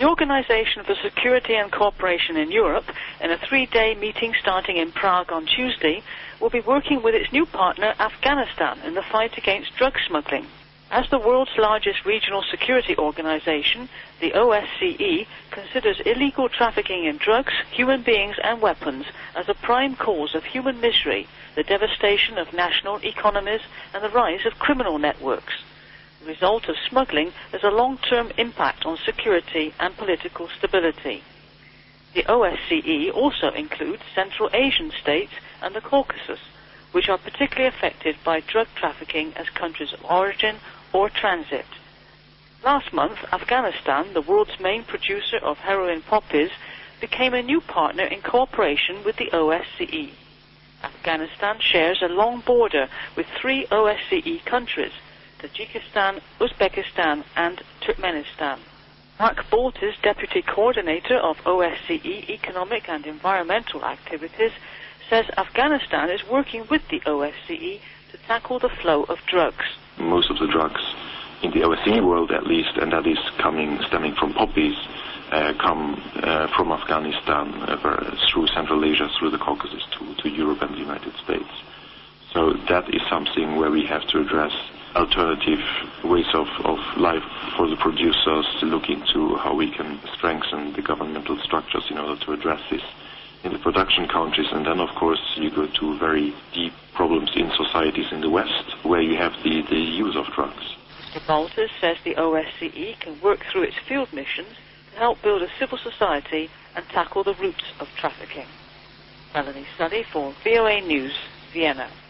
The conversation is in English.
The Organization for Security and Cooperation in Europe, in a 3-day meeting starting in Prague on Tuesday, will be working with its new partner Afghanistan in the fight against drug smuggling. As the world's largest regional security organization, the OSCE considers illegal trafficking in drugs, human beings and weapons as a prime cause of human misery, the devastation of national economies and the rise of criminal networks. The result of smuggling is a long-term impact on security and political stability. The OSCE also includes Central Asian states and the Caucasus, which are particularly affected by drug trafficking as countries of origin or transit. Last month, Afghanistan, the world's main producer of heroin poppies, became a new partner in cooperation with the OSCE. Afghanistan shares a long border with 3 OSCE countries, Tajikistan, Uzbekistan and Turkmenistan. Mark Boltes, Deputy Coordinator of OSCE Economic and Environmental Activities, says Afghanistan is working with the OSCE to tackle the flow of drugs. Most of the drugs in the OSCE world, at least, and that is stemming from poppies, come from Afghanistan through Central Asia, through the Caucasus to Europe and the United States. So that is something where we have to address alternative ways of life for the producers, to look into how we can strengthen the governmental structures in order to address this in the production countries. And then, of course, you go to very deep problems in societies in the West, where you have the use of drugs. Mr. Boltes says the OSCE can work through its field missions to help build a civil society and tackle the roots of trafficking. Melanie Sully for VOA News, Vienna.